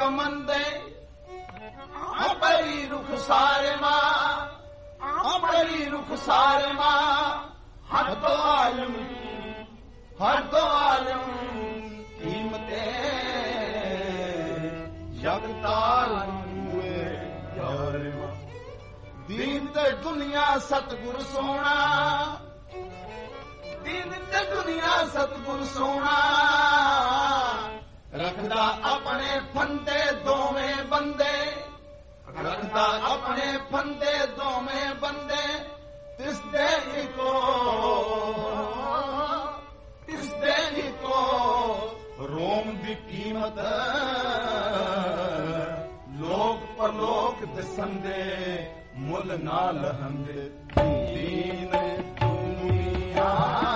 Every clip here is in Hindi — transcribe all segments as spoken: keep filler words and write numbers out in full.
मंदे अपरी रुख सारे मां अपरी रुख सारे मां हर तो आलम हर तो आलम कीमते जगतार हुए यार मां दीन ते दुनिया सतगुर सोना दीन ते दुनिया सतगुर सोना रखदा अपने फंदे दोवें बंदे रखदा अपने फंदे दोवें बंदे तिसदे इको तिसदे इको रोम दी कीमत लोक परलोक दिसंदे मुल ना लहंदे दीन दुनिया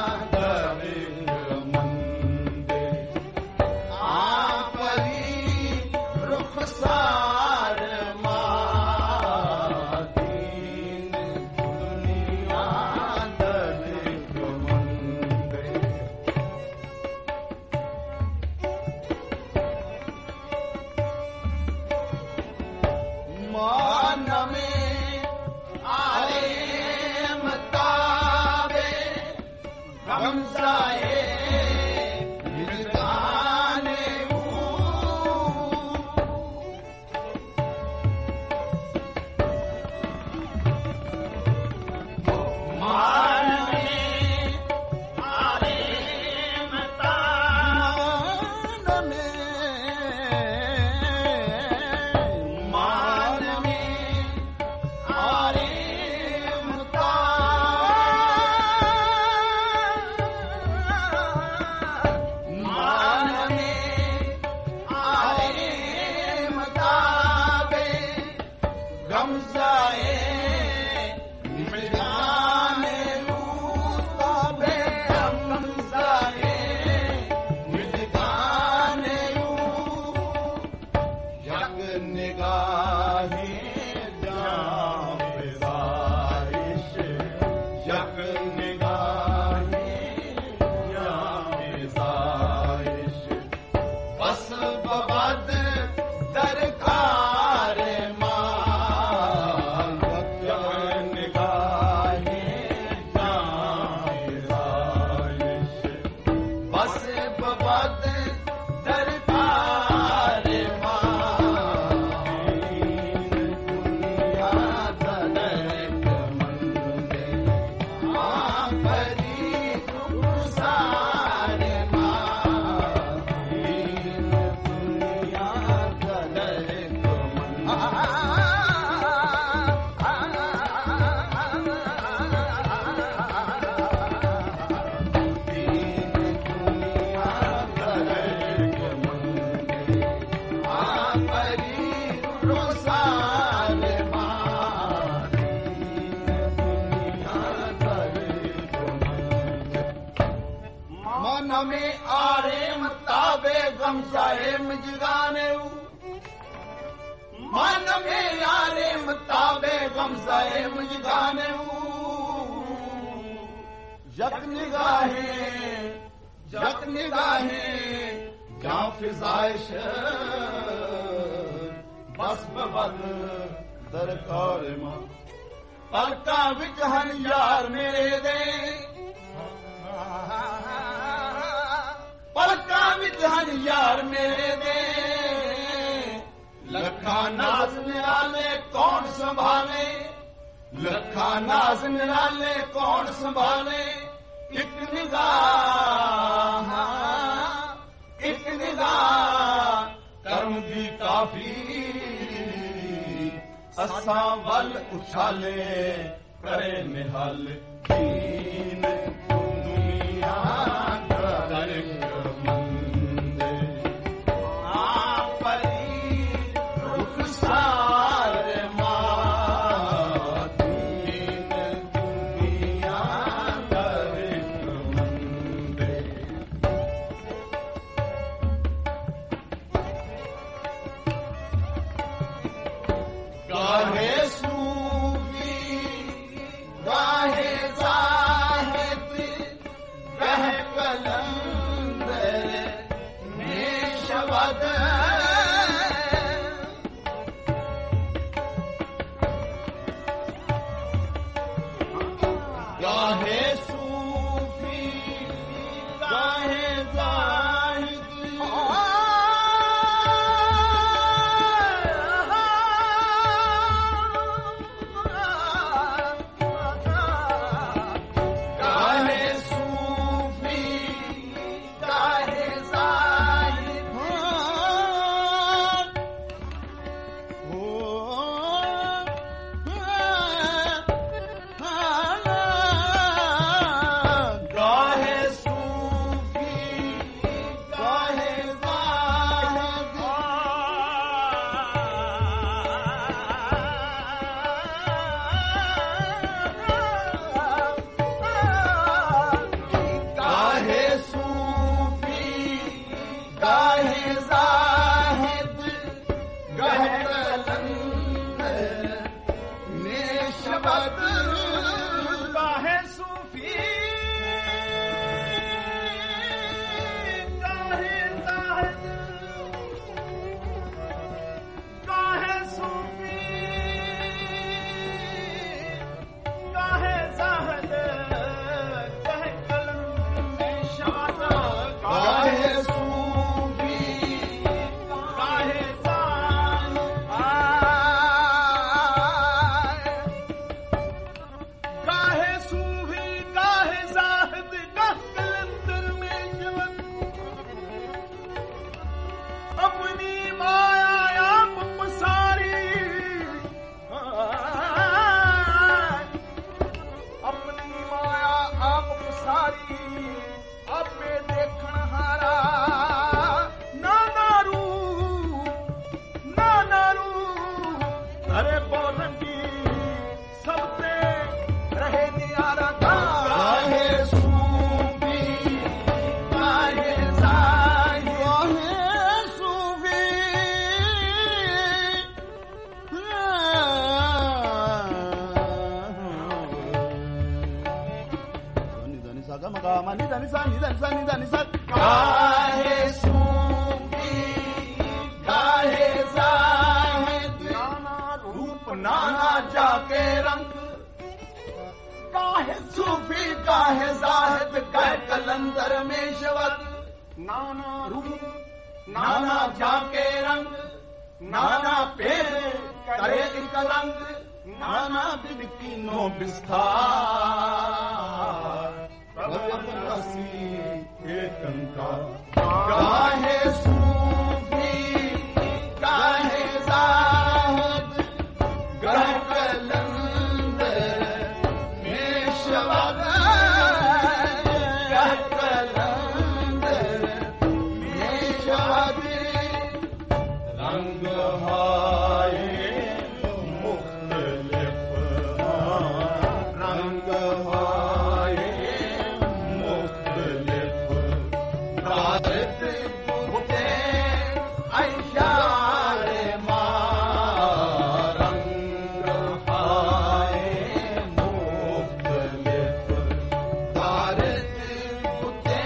उछाले करे निहाल दीन दुनिया मंदे आपरी रुख सारे मां दीन दुनिया मंदे गाहे काहे जाहिद कह कलंदर में शवद नाना रूप नाना जाके रंग नाना पेड़ करे कलंग नाना बिलकीनो बिस्तार भगवत रसी एकंका काहे सूफी काहे जाहिद कह कलंदर में शवद कह कलंदर में शवद रंग हाय मुख्तलिफ रंग हाय मुख्तलिफ दारत बुते अशारे मां रंग हाय मुख्तलिफ दारत बुते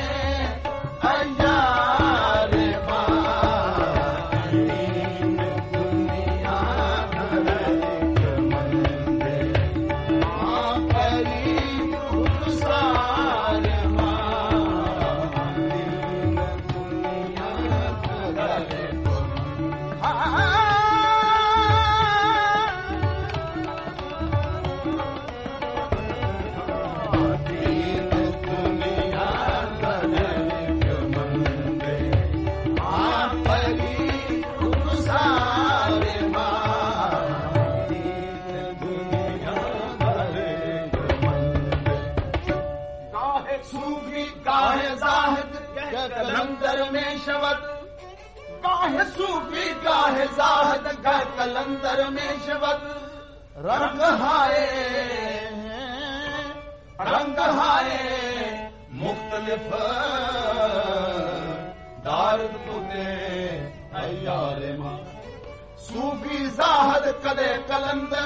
अशारे सूफी काहे जाहिद कलंदर में शवद काहे सूफी काहे जाहिद कह कलंदर में शवद रंग हाय रंग हाय मुख्तलिफ दारद पुते अयारे मां सूफी जाहिद कदे कलंदर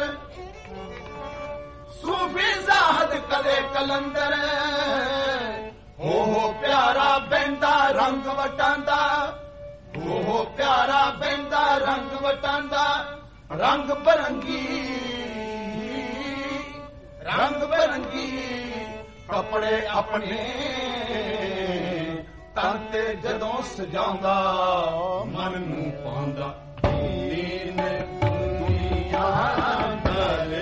सूफी जाहिद कदे कलंदर हो हो प्यारा बेंदा रंग वटांदा हो हो प्यारा बेंदा रंग वटांदा रंग बरंगी रंग बरंगी कपड़े अपने तंते जदों सजांदा मन नूं पांदा दीन दुनिया दले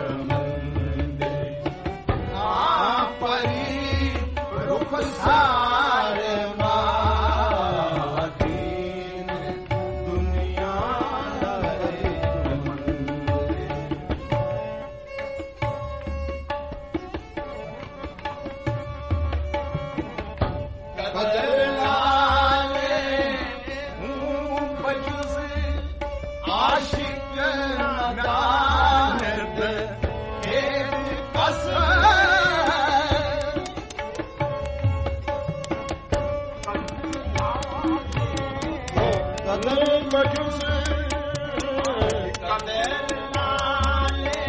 सारे दीन दुनिया कदर लाले बजुज आशिक नदानत एक कसर कदर मजुस कदर लाले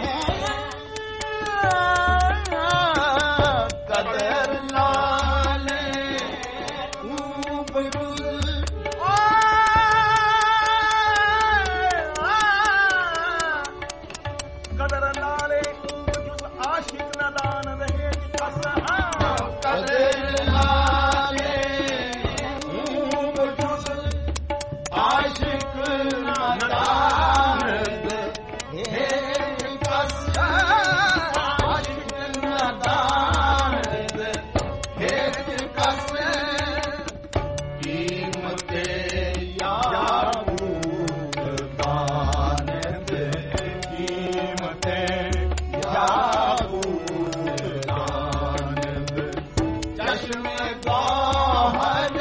कदर लाले बजुस कदर लाले बजुस आशिक नदान रहे कसर कदर लाले बजुस आशिक नदानत हे कसर आशिक नदानत हे कसर कीमते याकूत दानत कीमते याकूत दानत चश्मे गौहर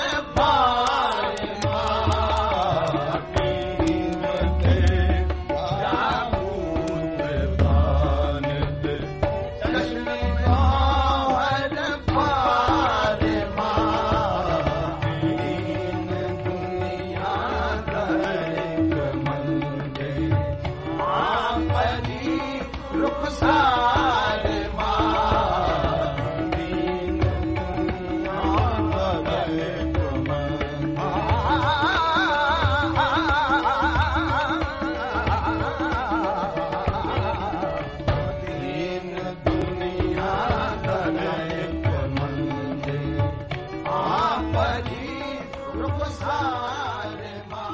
दुनिया रे माँ